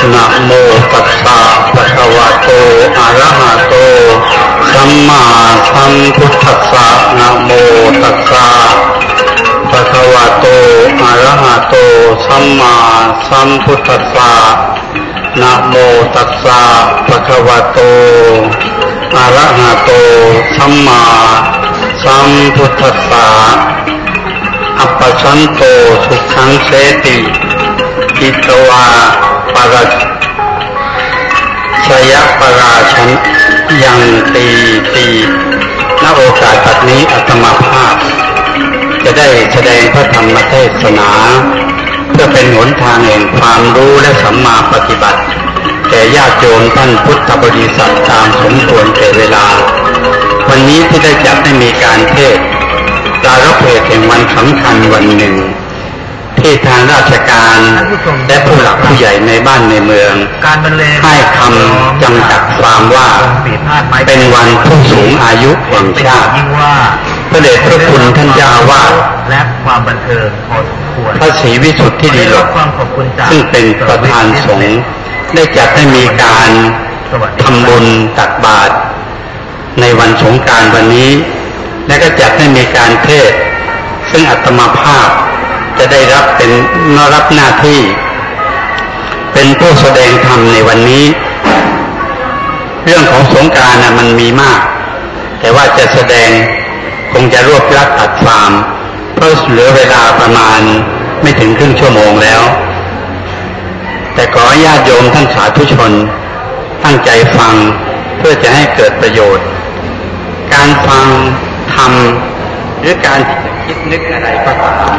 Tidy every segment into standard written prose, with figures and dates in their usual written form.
นะโมตัสสะภะคะวะโตอะระหะโตสัมมาสัมพุทธัสสะนะโมตัสสะภะคะวะโตอะระหะโตสัมมาสัมพุทธัสสะนะโมตัสสะภะคะวะโตอะระหะโตสัมมาสัมพุทธัสสะอัปปชันโตสุขังเสติอิตวาปะระชยปราชันยังตีณโอกาสบัดนี้อาตมาภาพจะได้แสดงพระธรรมเทศนาเพื่อเป็นหนทางแห่งความรู้และสัมมาปฏิบัติแก่ญาติโยมท่านพุทธบริษัทตามสมควรแก่เวลาวันนี้ที่ได้จัดให้มีการเทศน์ปรารภเหตุแห่งวันสำคัญวันหนึ่งที่ทางราชการและผู้หลักผู้ใหญ่ในบ้านในเมืองให้คำจำกัดความว่าเป็นวันผู้สูงอายุแห่งชาติพระเดชพระคุณท่านเจ้าอาวาสและความบันเทิงพอสมควรพระศรีวิสุทธิดีโลกซึ่งเป็นประธานสงฆ์ได้จัดให้มีการทำบุญตักบาตรในวันสงกรานต์วันนี้และก็จัดให้มีการเทศน์ซึ่งอาตมาภาพจะได้รับหน้าที่เป็นผู้แสดงธรรมในวันนี้เรื่องของสงกรานต์มันมีมากแต่ว่าจะแสดงคงจะรวบรัดตัดความเพราะเหลือเวลาประมาณไม่ถึงครึ่งชั่วโมงแล้วแต่ขอญาติโยมท่านสาธุชนตั้งใจฟังเพื่อจะให้เกิดประโยชน์การฟังธรรมหรือการคิดนึกอะไรก็ตาม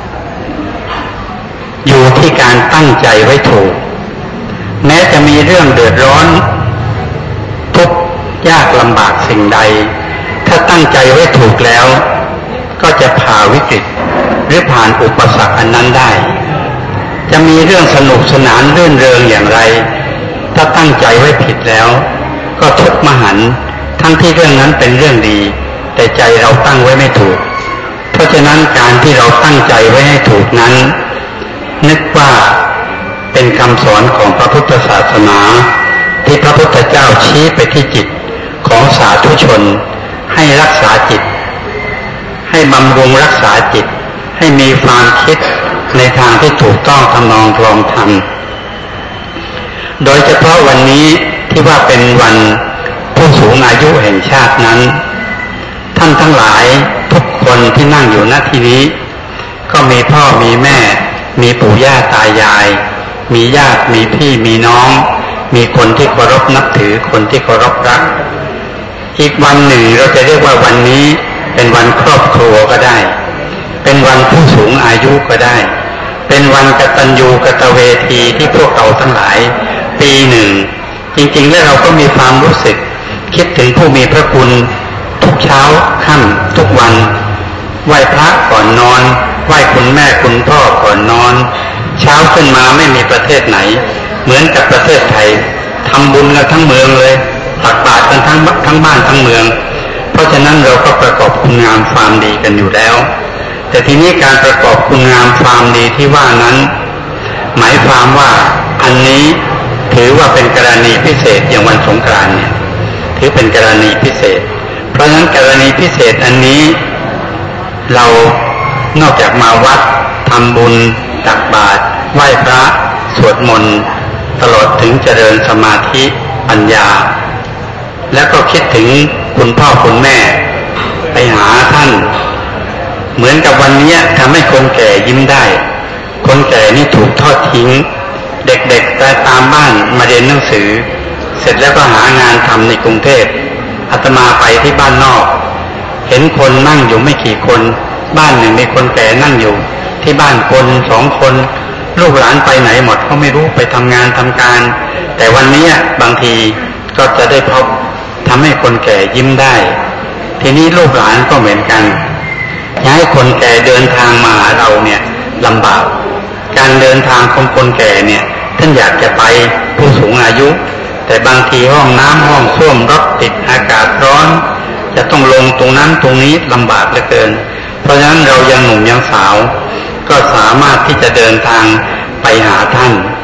อยู่ที่การตั้งใจไว้ถูกแม้จะมีเรื่องเดือดร้อนทุกข์ยากลำบากสิ่งใดถ้าตั้งใจไว้ถูกแล้วก็จะผ่าวิกฤตหรือผ่านอุปสรรคอันนั้นได้จะมีเรื่องสนุกสนานรื่นเริงอย่างไรถ้าตั้งใจไว้ผิดแล้วก็ทุกข์มหันต์ทั้งที่เรื่องนั้นเป็นเรื่องดีแต่ใจเราตั้งไว้ไม่ถูกเพราะฉะนั้นการที่เราตั้งใจไว้ให้ถูกนั้นนึกว่าเป็นคำสอนของพระพุทธศาสนาที่พระพุทธเจ้าชี้ไปที่จิตของสาธุชนให้รักษาจิตให้บำรุงรักษาจิตให้มีความคิดในทางที่ถูกต้องทำนองคลองธรรมโดยเฉพาะวันนี้ที่ว่าเป็นวันผู้สูงอายุแห่งชาตินั้นท่านทั้งหลายทุกคนที่นั่งอยู่ณที่นี้ก็มีพ่อมีแม่มีปู่ย่าตายายมีญาติมีพี่มีน้องมีคนที่เคารพนับถือคนที่เคารพรักอีกวันหนึ่งเราจะเรียกว่าวันนี้เป็นวันครอบครัวก็ได้เป็นวันผู้สูงอายุก็ได้เป็นวันกตัญญูกตเวทีที่พวกเราทั้งหลายปีหนึ่งจริงๆแล้วเราก็มีความรู้สึกคิดถึงผู้มีพระคุณทุกเช้าค่ำทุกวันไหว้พระก่อนนอนไหว้คุณแม่คุณพ่อก่อนนอนเช้าขึ้นมาไม่มีประเทศไหนเหมือนกับประเทศไทยทำบุญกันทั้งเมืองเลยตักบาตรกันทั้งบ้านทั้งเมืองเพราะฉะนั้นเราก็ประกอบคุณงามความดีกันอยู่แล้วแต่ทีนี้การประกอบคุณงามความดีที่ว่านั้นหมายความว่าอันนี้ถือว่าเป็นกรณีพิเศษอย่างวันสงกรานต์เนี่ยถือเป็นกรณีพิเศษเพราะฉะนั้นกรณีพิเศษอันนี้เรานอกจากมาวัดทำบุญตักบาตรไหว้พระสวดมนต์ตลอดถึงเจริญสมาธิปัญญาแล้วก็คิดถึงคุณพ่อคุณแม่ไปหาท่านเหมือนกับวันนี้ทำให้คนแก่ยิ้มได้คนแก่นี่ถูกทอดทิ้งเด็กๆไปตามบ้านมาเรียนหนังสือเสร็จแล้วก็หางานทำในกรุงเทพอาตมาไปที่บ้านนอกเห็นคนนั่งอยู่ไม่กี่คนบ้านหนึ่งมีคนแก่นั่งอยู่ที่บ้านคน2 คนลูกหลานไปไหนหมดเขาไม่รู้ไปทำงานทำการแต่วันนี้บางทีก็จะได้พบทำให้คนแก่ยิ้มได้ทีนี้ลูกหลานก็เหมือนกันอยากให้คนแก่เดินทางมาหาเราเนี่ยลำบากการเดินทางของคนแก่เนี่ยท่านอยากจะไปผู้สูงอายุแต่บางทีห้องน้ำห้องส้วมรถติดอากาศร้อนจะต้องลงตรงนั้นตรงนี้ลำบากเหลือเกินเพราะฉะนั้นเรายังหนุ่มยังสาวก็สามารถที่จะเดินทางไปหาท่าน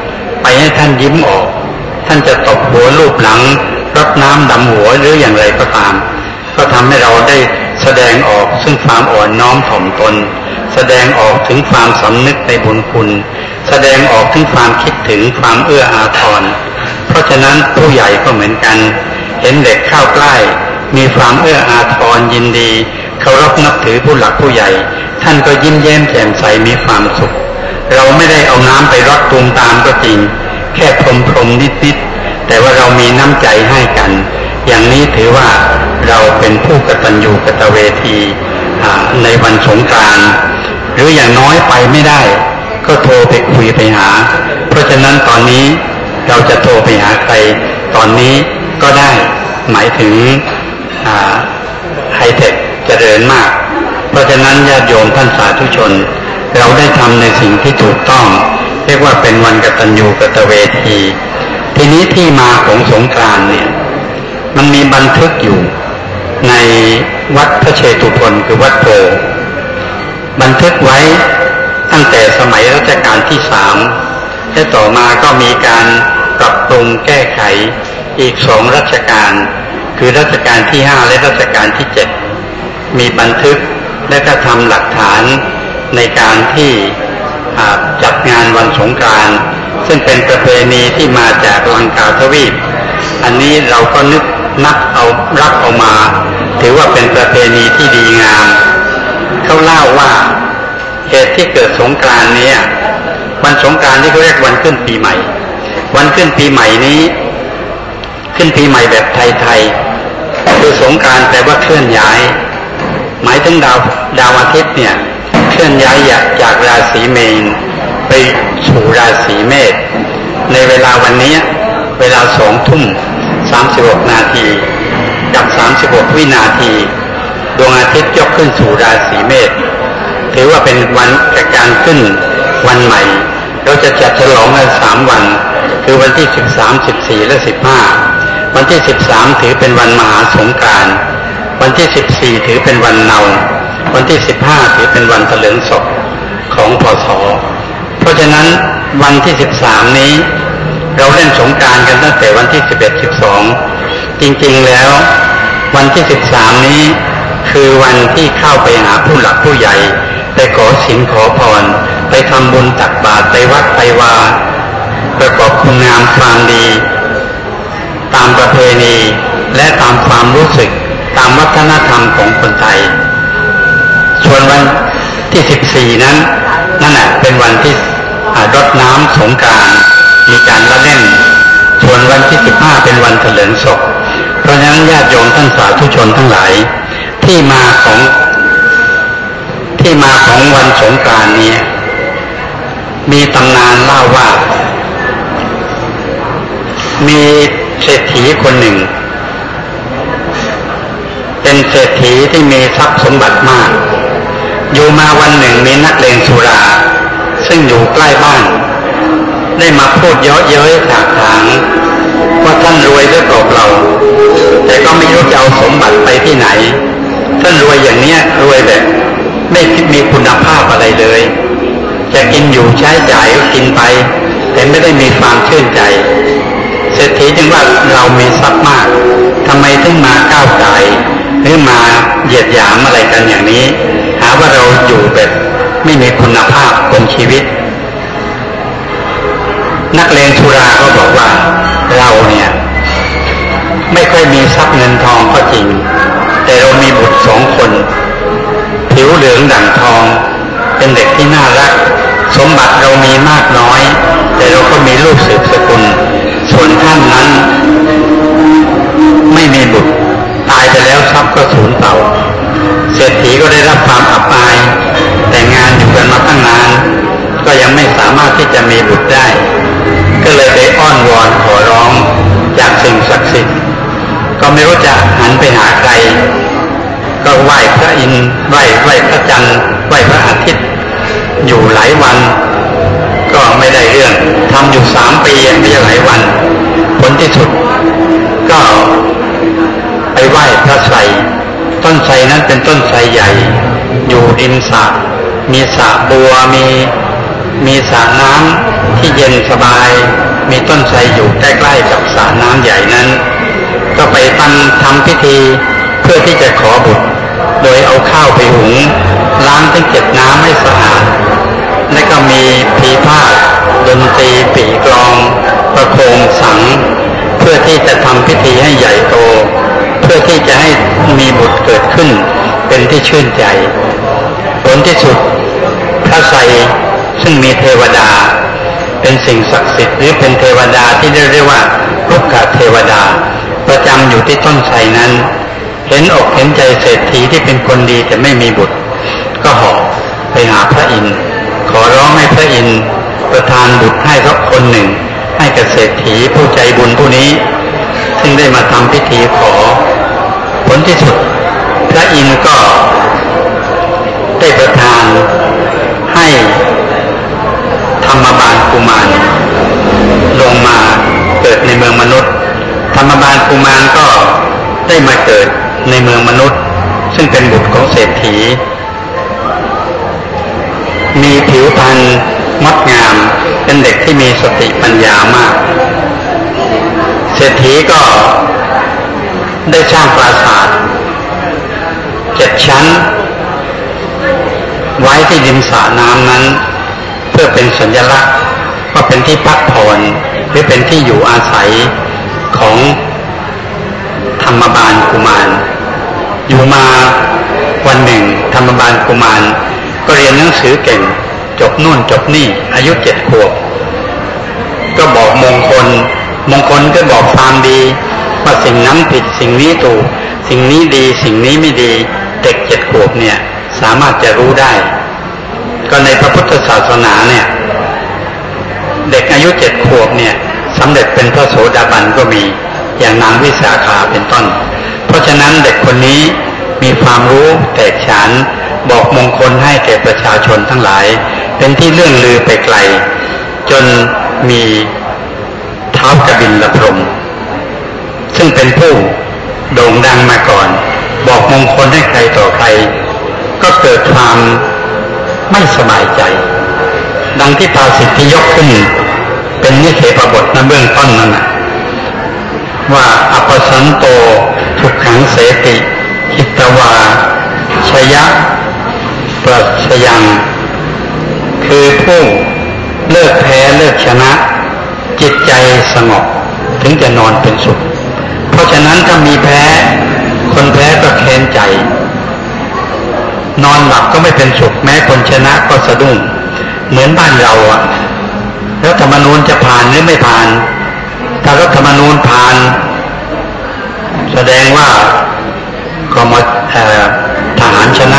ไปให้ท่านยิ้มออกท่านจะตบหัวลูบหลังรดน้ำดำหัวหรืออย่างไรก็ตามก็ทำให้เราได้แสดงออกซึ่งความอ่อนน้อมถ่อมตนแสดงออกถึงความสำนึกในบุญคุณแสดงออกถึงความคิดถึงความเอื้ออาทรเพราะฉะนั้นผู้ใหญ่ก็เหมือนกันเห็นเด็กเข้าใกล้มีความเอื้ออาทรยินดีเคารพนับถือผู้หลักผู้ใหญ่ท่านก็ยิ้มแย้มแจ่มใสมีความสุขเราไม่ได้เอาน้ำไปรดตูมตามก็จริงแค่พรมนิดๆแต่ว่าเรามีน้ำใจให้กันอย่างนี้ถือว่าเราเป็นผู้กตัญญูกตเวทีในวันสงกรานต์หรืออย่างน้อยไปไม่ได้ก็โทรไปคุยไปหาเพราะฉะนั้นตอนนี้เราจะโทรไปหาใครตอนนี้ก็ได้หมายถึงไฮเทคเจริญมากเพราะฉะนั้นญาติโยมท่านสาธุชนเราได้ทำในสิ่งที่ถูกต้องเรียกว่าเป็นวันกตัญญูกตเวทีทีนี้ที่มาของสงกรานต์เนี่ยมันมีบันทึกอยู่ในวัดพระเชตุพนคือวัดโพบันทึกไว้ตั้งแต่สมัยรัชกาลที่3และต่อมาก็มีการปรับปรุงแก้ไขอีก2รัชกาลคือรัชกาลที่5และรัชกาลที่7มีบันทึกและก็ทำหลักฐานในการที่จัดงานวันสงกรานต์ซึ่งเป็นประเพณีที่มาจากลังกาทวีปอันนี้เราก็รับเอามาถือว่าเป็นประเพณีที่ดีงามเขาเล่าว่าเหตุที่เกิดสงกรานต์นี้วันสงกรานต์ที่เขาเรียกวันขึ้นปีใหม่วันขึ้นปีใหม่นี้ขึ้นปีใหม่แบบไทยๆคือสงกรานต์แปลว่าเคลื่อนย้ายหมายถึงดาวอาทิตย์เนี่ยเคลื่อนย้ายจากราศีเมษไปสู่ราศีเมษในเวลาวันนี้เวลา20:36 นาทีกับ36 วินาทีดวงอาทิตย์ยกขึ้นสู่ราศีเมษถือว่าเป็นวันแห่งการขึ้นวันใหม่เราจะจัดฉลองกัน3วันคือวันที่13 14และ15วันที่13ถือเป็นวันมหาสงกรานต์วันที่14ถือเป็นวันเนาวันที่15ถือเป็นวันเถลิงศพของพศเพราะฉะนั้นวันที่13นี้เราเล่นสงกรานต์กันตั้งแต่วันที่11 12จริงๆแล้ววันที่13นี้คือวันที่เข้าไปหาผู้หลักผู้ใหญ่ไปขอศีลขอพรไปทำบุญตักบาตรไปวัดไปวาประกอบคุณงามความดีตามประเพณีและตามความรู้สึกตามวัฒนธรรมของคนไทยส่วนวันที่14นั่นเป็นวันที่รดน้ำสงกรานต์มีการละเล่นส่วนวันที่15เป็นวันเถลิงศพเพราะฉะนั้นญาติโยมท่านสาธุชนทั้งหลายที่มาของวันสงกรานต์นี้มีตำนานเล่าว่ามีเศรษฐีคนหนึ่งเป็นเศรษฐีที่มีทรัพย์สมบัติมากอยู่มาวันหนึ่งมีนักเลงสุราซึ่งอยู่ใกล้บ้านได้มาพูดเยาะเย้ยถากถางว่าท่านรวยเหลือเกินเราแต่ก็ไม่รู้จะเอาสมบัติไปที่ไหนท่านรวยอย่างเนี้ยรวยแบบไม่มีคุณภาพอะไรเลยจะกินอยู่ใช้จ่ายก็กินไปแต่ไม่ได้มีความชื่นใจเศรษฐีจึงว่าเรามีทรัพย์มากทำไมถึงมาก้าวไก่หรือมาเหยียดหยามอะไรกันอย่างนี้หาว่าเราอยู่แบบไม่มีคุณภาพบนชีวิตนักเลงสุราก็บอกว่าเราเนี่ยไม่ค่อยมีทรัพย์เงินทองก็จริงแต่เรามีบุตร2 คนผิวเหลืองดั่งทองเป็นเด็กที่น่ารักสมบัติเรามีมากน้อยแต่เราก็มีลูกสืบสกุลส่วนท่านนั้นไม่มีบุตรตายไปแล้วทรัพย์ก็สูญเปล่าเศรษฐีก็ได้รับความอับอายแต่งงานอยู่กันมาตั้งนานก็ยังไม่สามารถที่จะมีบุตรได้ก็เลยไปอ้อนวอนขอร้องจากสิ่งศักดิ์สิทธิ์ก็ไม่รู้จะหันไปหาใครก็ไหว้พระอินทร์ไหว้พระจันทร์ไหว้พระอาทิตย์อยู่หลายวันก็ไม่ได้เรื่องทำอยู่3 ปีไม่ใช่หลายวันผลที่สุดก็ไปไหว้พระไทรต้นไทรนั้นเป็นต้นไทรใหญ่อยู่ริมสระมีสระบัวมีสระน้ำที่เย็นสบายมีต้นไทรอยู่ใกล้ๆกับสระน้ำใหญ่นั้นก็ไปทำพิธีเพื่อที่จะขอบุตรโดยเอาข้าวไปหุงล้างทั้ง7น้ำให้สะอาดและก็มีผีพาดดนตรีปี่กลองประโคมสังเพื่อที่จะทำพิธีให้ใหญ่โตเพื่อที่จะให้มีบุตรเกิดขึ้นเป็นที่ชื่นใจผลที่สุดพระไทรซึ่งมีเทวดาเป็นสิ่งศักดิ์สิทธิ์หรือเป็นเทวดาที่เรียกว่าลูกกเทวดาประจำอยู่ที่ต้นไทรนั้นเห็นอกเห็นใจเศรษฐีที่เป็นคนดีแต่ไม่มีบุตรก็เหาะไปหาพระอินทร์ขอร้องให้พระอินทร์ประทานบุตรให้สักคนหนึ่งให้กับเศรษฐีผู้ใจบุญผู้นี้ซึ่งได้มาทำพิธีขอผลที่สุดพระอินทร์ก็ได้ประทานให้ธรรมบาลกุมารลงมาเกิดในเมืองมนุษย์ธรรมบาลกุมารก็ได้มาเกิดในเมืองมนุษย์ซึ่งเป็นบุตรของเศรษฐีมีผิวพรรณงดงามเป็นเด็กที่มีสติปัญญามากเศรษฐีก็ได้สร้างปราสาท7 ชั้นไว้ที่ริมสระน้ำนั้นเพื่อเป็นสัญลักษณ์ว่าเป็นที่พักผ่อนหรือเป็นที่อยู่อาศัยของธรรมบาลกุมารอยู่มาวันหนึ่งธรรมบาลกุมารก็เรียนหนังสือเก่งจบนู่นจบนี่อายุ7 ขวบก็บอกมงคลก็บอกความดีว่าสิ่งนั้นผิดสิ่งนี้ถูกสิ่งนี้ดีสิ่งนี้ไม่ดีเด็ก7 ขวบเนี่ยสามารถจะรู้ได้ก็ในพระพุทธศาสนาเนี่ยเด็กอายุ7 ขวบเนี่ยสำเร็จเป็นพระโสดาบันก็มีอย่างนางวิสาขาเป็นต้นเพราะฉะนั้นเด็กคนนี้มีความรู้แตกฉานบอกมงคลให้แก่ประชาชนทั้งหลายเป็นที่เลื่องลือไปไกลจนมีท้าวกบิลพรหมซึ่งเป็นผู้โด่งดังมาก่อนบอกมงคลให้ใครต่อใครก็เกิดความไม่สบายใจดังที่ภาษิตที่ยกขึ้นเป็นนิเทศบทในเบื้องต้นนั่นนะว่าอปสันโตทุกขังเสติหิตวาชยะปรัชยังคือผู้เลิกแพ้เลิกชนะจิตใจสงบถึงจะนอนเป็นสุขเพราะฉะนั้นถ้ามีแพ้คนแพ้ก็แค้นใจนอนหลับก็ไม่เป็นสุขแม้คนชนะก็สะดุ้งเหมือนบ้านเราอะรัฐธรรมนูญจะผ่านหรือไม่ผ่านถ้ารัฐธรรมนูญผ่านแสดงว่ากมทหารชนะ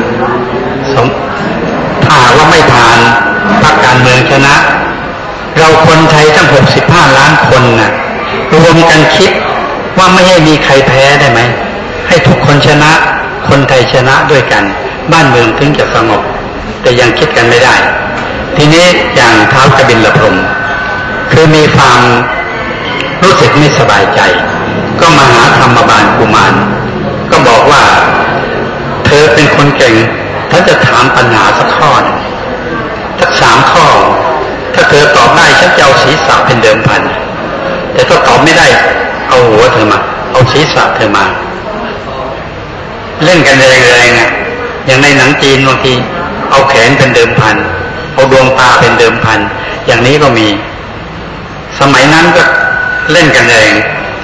ถ้าว่าไม่ผ่านพรรคการเมืองชนะเราคนไทยตั้ง65 ล้านคนน่ะรวมกันคิดว่าไม่ให้มีใครแพ้ได้ไหมให้ทุกคนชนะคนไทยชนะด้วยกันบ้านเมืองถึงจะสงบแต่ยังคิดกันไม่ได้ทีนี้อย่างท้าวกบิลพรหมคือมีความรู้สึกไม่สบายใจก็มาหาธรรมบาลกุมารก็บอกว่าเธอเป็นคนเก่งถ้าจะถามปัญหาสักข้อสัก3 ข้อถ้าเธอตอบได้ฉันจะเอาศีรษะเป็นเดิมพันแต่ถ้าตอบไม่ได้เอาหัวเธอมาเอาศีรษะเธอมาเล่นกันแรงๆอ่ะอย่างในหนังจีนบางทีเอาแขนเป็นเดิมพันเอาดวงตาเป็นเดิมพันอย่างนี้ก็มีสมัยนั้นก็เล่นกันแรง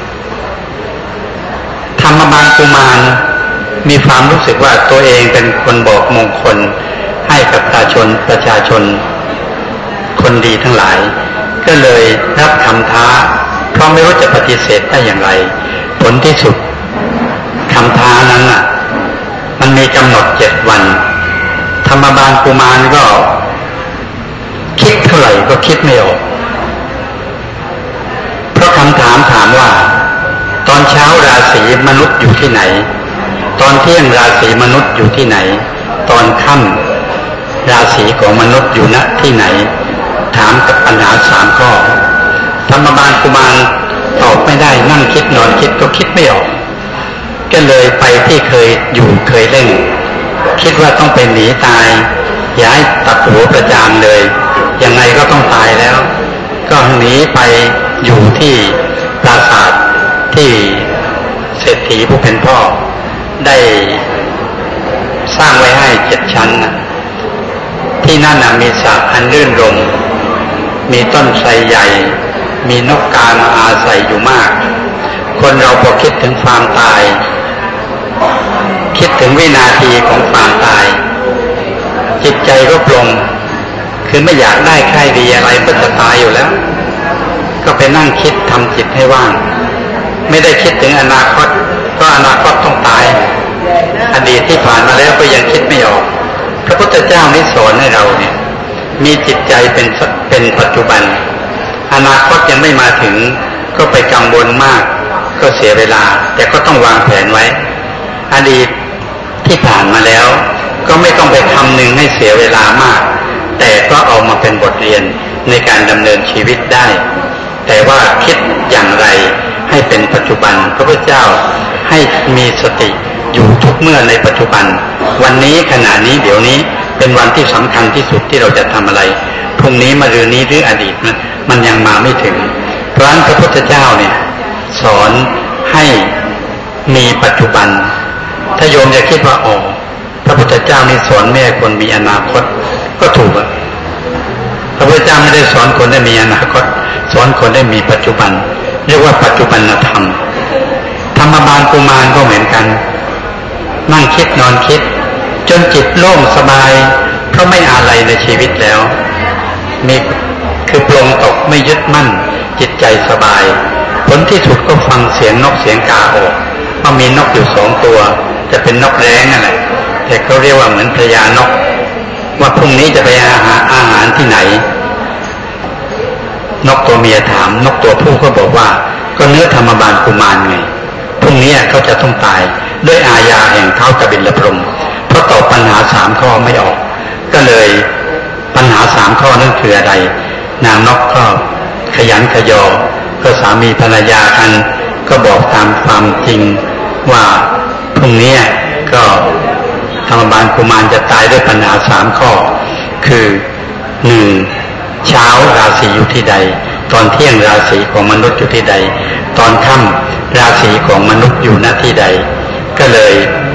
ธรรมบาลกุมารมีความรู้สึกว่าตัวเองเป็นคนบอกมงคลให้กับประชาชนคนดีทั้งหลายก็เลยรับคำท้าเพราะไม่รู้จะปฏิเสธได้อย่างไรผลที่สุดคำท้านั้นน่ะมันมีกำหนด7 วันธรรมบาลกุมารก็คิดเท่าไหร่ก็คิดไม่ออกเพราะคำถามว่าตอนเช้าราศีมนุษย์อยู่ที่ไหนตอนเที่ยงราศีมนุษย์อยู่ที่ไหนตอนค่ำราศีของมนุษย์อยู่ณที่ไหนถามกับปัญหา3 ข้อธรรมบาลกุมารตอบไม่ได้นั่งคิดนอนคิดก็คิดไม่ออกก็เลยไปที่เคยเล่นคิดว่าต้องไปหนีตายอย่าให้ตัดหัวประจานเลยยังไงก็ต้องตายแล้วก็หนีไปอยู่ที่ปราสาทที่เศรษฐีผู้เป็นพ่อได้สร้างไว้ให้7 ชั้นนะที่นั่นมีสระอันรื่นรมมีต้นไทรใหญ่มีนกกามาอาศัยอยู่มากคนเราพอคิดถึงความตายคิดถึงวินาทีของความตายจิตใจรบลงคือไม่อยากได้ใครดีอะไรก็จะตายอยู่แล้วก็ไปนั่งคิดทำจิตให้ว่างไม่ได้คิดถึงอนาคตเพราะอนาคตต้องตายอดีตที่ผ่านมาแล้วก็ยังคิดไม่ออกพระพุทธเจ้านี่สอนให้เราเนี่ยมีจิตใจเป็นปัจจุบันอนาคตยังไม่มาถึงก็ไปกังวลมากก็เสียเวลาแต่ก็ต้องวางแผนไว้อดีตที่ผ่านมาแล้วก็ไม่ต้องไปคำนึงให้เสียเวลามากแต่ก็เอามาเป็นบทเรียนในการดำเนินชีวิตได้แต่ว่าคิดอย่างไรให้เป็นปัจจุบันพระพุทธเจ้าให้มีสติอยู่ทุกเมื่อในปัจจุบันวันนี้ขณะนี้เดี๋ยวนี้เป็นวันที่สำคัญที่สุดที่เราจะทำอะไรพรุ่งนี้มะรืนนี้หรืออดีตมันยังมาไม่ถึงเพราะฉะนั้นพระพุทธเจ้าเนี่ยสอนให้มีปัจจุบันถ้าโยมจะคิดว่าอ๋อพระพุทธเจ้านี่สอนไม่ให้คนมีอนาคตก็ถูกพระพุทธเจ้าไม่ได้สอนคนได้มีอนาคตสอนคนได้มีปัจจุบันเรียกว่าปัจจุบันธรรมธรรมบาลกุมารก็เหมือนกันนั่งคิดนอนคิดจนจิตโล่งสบายเพราะไม่อะไรในชีวิตแล้วมีคือปลงตกไม่ยึดมั่นจิตใจสบายผลที่สุดก็ฟังเสียงนกเสียงกาออกว่ามีนกอยู่2 ตัวจะเป็นนกแร้งนั่นแหละแต่เขาเรียกว่าเหมือนพญานกว่าพรุ่งนี้จะไปหาอาหารที่ไหนนกตัวเมียถามนกตัวผู้ก็บอกว่าก็เนื้อธรรมบาลกุมารไงพรุ่งนี้เขาจะต้องตายด้วยอาญาแห่งท้าวกบิลพรหมเพราะตอบปัญหา3 ข้อไม่ออกก็เลยปัญหา3 ข้อนั่นคืออะไรนางนกก็ขยันขยอก็สามีภรรยากันก็บอกตามความจริงว่าพรุ่งนี้ก็ธรรมบาลกุมารจะตายด้วยปัญหา3 ข้อคือ 1. เช้าราศีอยู่ที่ใดตอนเที่ยงราศีของมนุษย์อยู่ที่ใดตอนค่ำราศีของมนุษย์อยู่ณที่ใดก็เลย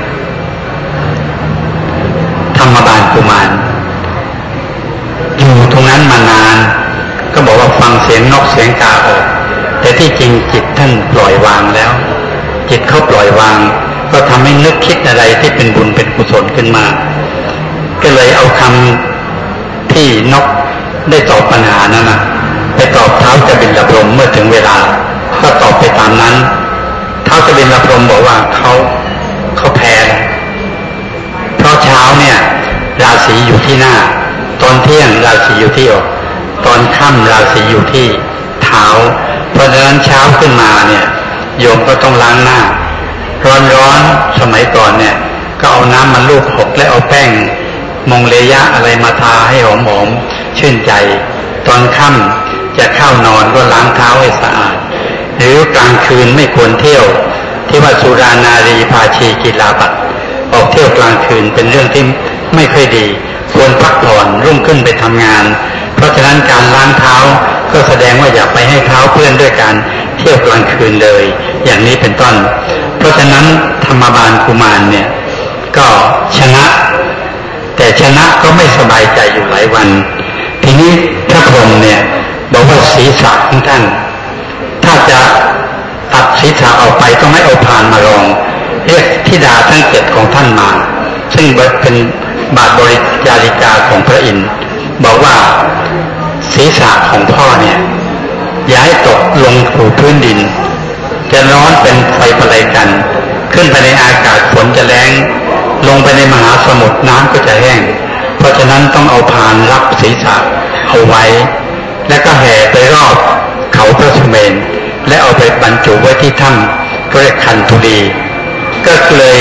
ธรรมบาลกุมารอยู่ตรงนั้นมานานก็บอกว่าฟังเสียงนกเสียงกาออกแต่ที่จริงจิตท่านปล่อยวางแล้วจิตเขาปล่อยวางก็ทำให้นึกคิดอะไรที่เป็นบุญเป็นกุศลขึ้นมาก็เลยเอาคำที่นกได้ตอบปัญหานั้นไปตอบท้าวกบิลพรหมเมื่อถึงเวลาก็ตอบไปตามนั้นท้าวกบิลพรหมบอกว่าเขาแพ้เพราะเช้าเนี่ยราศีอยู่ที่หน้าตอนเที่ยงราศีอยู่ที่อกตอนค่ำราศีอยู่ที่เท้าเพราะฉะนั้นเช้าขึ้นมาเนี่ยโยมก็ต้องล้างหน้าร้อนสมัยก่อนเนี่ยก็เอาน้ำมาลูบหกและเอาแป้งมงเลยะอะไรมาทาให้หอมๆชื่นใจตอนค่ำจะเข้านอนก็ล้างเท้าให้สะอาดหรือกลางคืนไม่ควรเที่ยวที่ว่าสุรานารีภาชีกีฬาบัตรออกเที่ยวกลางคืนเป็นเรื่องที่ไม่ค่อยดีควรพักผ่อนรุ่งขึ้นไปทำงานเพราะฉะนั้นการล้างเท้าก็แสดงว่าอย่าไปให้เท้าเปื้อนด้วยการเที่ยวกลางคืนเลยอย่างนี้เป็นต้นเพราะฉะนั้นธรรมบาลกุมารเนี่ยก็ชนะแต่ชนะก็ไม่สบายใจอยู่หลายวันทีนี้พระพรหมเนี่ยบอกว่าศีรษะของท่านถ้าจะตัดศีรษะออกไปต้องให้เอาพานมารองเรียกธิดาทั้ง7ของท่านมาซึ่งเป็นบาทบริจาริกาของพระอินทร์บอกว่าศีรษะของพ่อเนี่ยอย่าให้ตกลงสู่พื้นดินจะร้อนเป็นไฟประไลกันขึ้นไปในอากาศฝนจะแรงลงไปในมหาสมุทรน้ำก็จะแห้งเพราะฉะนั้นต้องเอาพานรับศีรษะเอาไว้แล้วก็แห่ไปรอบเขาพระสุเมรุและเอาไปบรรจุไว้ที่ถ้ำเรียกคันธุลีก็เลย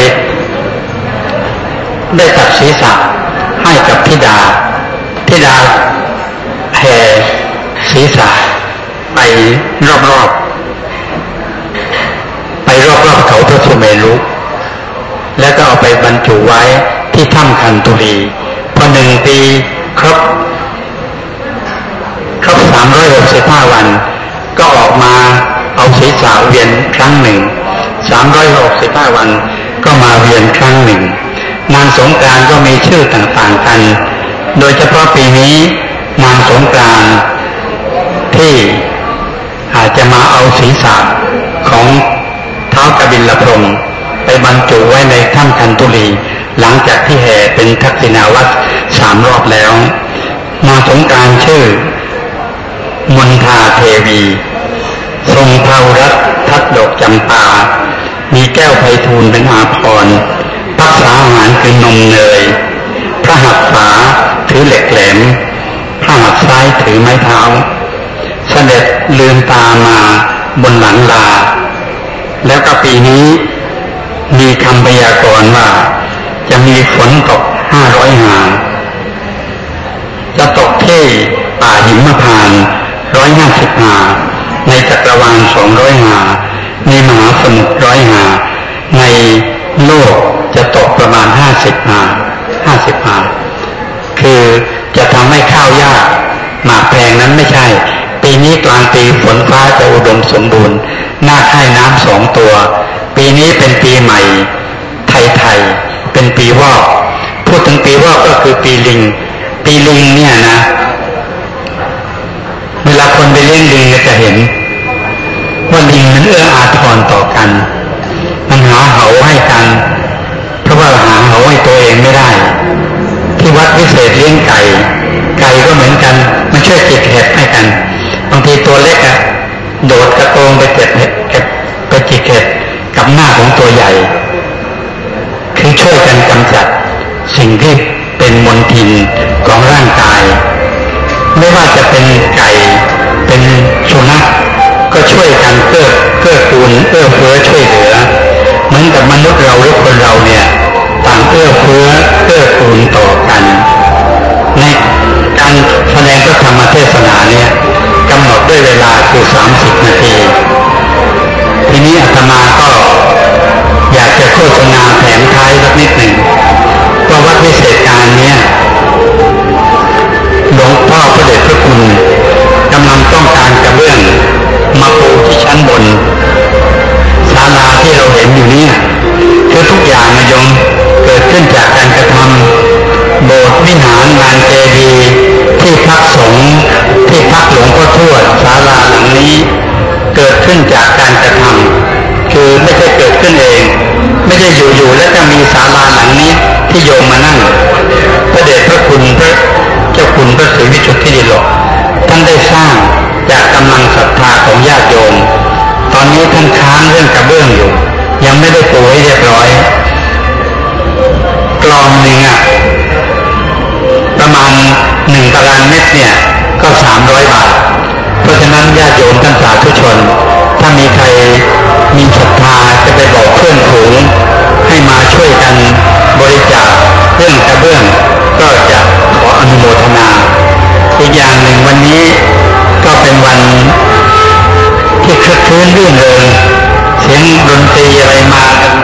ได้ตัดศีรษะให้กับธิดาแห่ศีรษะไปรอบเขาพระสุเมรุแล้วก็เอาไปบรรจุไว้ที่ถ้ำคันธุลีพอ1 ปีครบบ365 วันก็ออกมาเอาศีรษะเวียนครั้งหนึ่ง365 วันก็มาเวียนครั้งหนึ่งนางสงกรานต์ก็มีชื่อต่างๆกันโดยเฉพาะปีนี้นางสงกรานต์ที่อาจจะมาเอาศีรษะของท้าวกบิลพรหมไปบรรจุไว้ในถ้ำคันธุลีหลังจากที่แห่เป็นทักษิณาวัตร3 รอบแล้วนางสงกรานต์ชื่อมณฑาเทวีทรงเภารัตทัดดอกจำปามีแก้วไพฑูรย์เป็นอาภรณ์พักษาอาหารคือนมเนยพระหัตถ์ขวาถือเหล็กแหลมพระหัตถ์ซ้ายถือไม้เท้าเสด็จลืมตามาบนหลังลาแล้วก็ปีนี้มีคำพยากรณ์ว่าจะมีฝนตก500 หาจะตกที่ป่าหิมพานต์150 หาในจักรวาล200 หาในมหาสมุทร100 หาในโลกจะตกประมาณ50 หาคือจะทำให้ข้าวยากหมากแพงนั้นไม่ใช่ปีนี้กลางปีฝนฟ้าจะอุดมสมบูรณ์นาคให้น้ำ2 ตัวปีนี้เป็นปีใหม่ไทยเป็นปีวอกพูดถึงปีวอกก็คือปีลิงเนี่ยนะเวลาคนไปเลี้ยงลิงจะเห็นว่าลิงมันเอื้ออาทรต่อกันมันหาเหาให้กันเพราะว่าหาเหาให้ตัวเองไม่ได้ที่วัดวิเศษเลี้ยงไก่ก็เหมือนกันมันช่วยจิกเห็บให้กันบางทีตัวเล็กโดดกระโตงไปเก็บเห็ดไปจิกเห็ดกับหน้าของตัวใหญ่คือช่วยกันกำจัดสิ่งที่เป็นมลทินของร่างกายไม่ว่าจะเป็นไก่เป็นสุนัขก็ช่วยกันเกื้อกูลเอื้อเฟื้อช่วยเหลือเหมือนกับมนุษย์เราหรือคนเราเนี่ยต่างเอื้อเฟื้อเกื้อกูลต่อกันในการแสดงพระธรรมเทศนาเนี่ยกำหนดด้วยเวลาคือ30 นาทีทีนี้อาตมาก็อยากจะโฆษณาแถมท้ายสักนิดหนึ่งว่าวัดวิเศษการเนี่ยหลวงพ่อพระเดชพระคุณกำลังต้องการกระเบื้องมาปูที่ชั้นบนศาลาที่เราเห็นอยู่เนี่ยคือทุกอย่างนะโยมเกิดขึ้นจากการกระทำโบสถ์วิหารงานเจดีย์ที่พักสงฆ์ที่พักหลวงพ่อทวดศาลาหลังนี้เกิดขึ้นจากการกระทำคือไม่ใช่เกิดขึ้นเองไม่ได้อยู่ๆแล้วจะมีศาลาหลังนี้ที่โยมมานั่งพระเดชพระคุณพระเจ้าคุณพระศรีวิสุทธิดิโลกท่านได้สร้างจากกำลังศรัทธาของญาติโยมตอนนี้ท่านค้างเรื่องกระเบื้องอยู่ยังไม่ได้ปูให้เรียบร้อยกลองหนึ่งประมาณ1 ตารางเมตรเนี่ยก็300 บาทเพราะฉะนั้นญาติโยมท่านสาธุชนถ้ามีใครมีศรัทธาจะไปบอกเพื่อนฝูงให้มาช่วยกันบริจาคเรื่องกระเบื้องก็จะขออนุโมทนาอีกอย่างหนึ่งวันนี้ก็เป็นวันที่คลึกคลื้นรื่นเริงเสียงดนตรีอะไรมากัน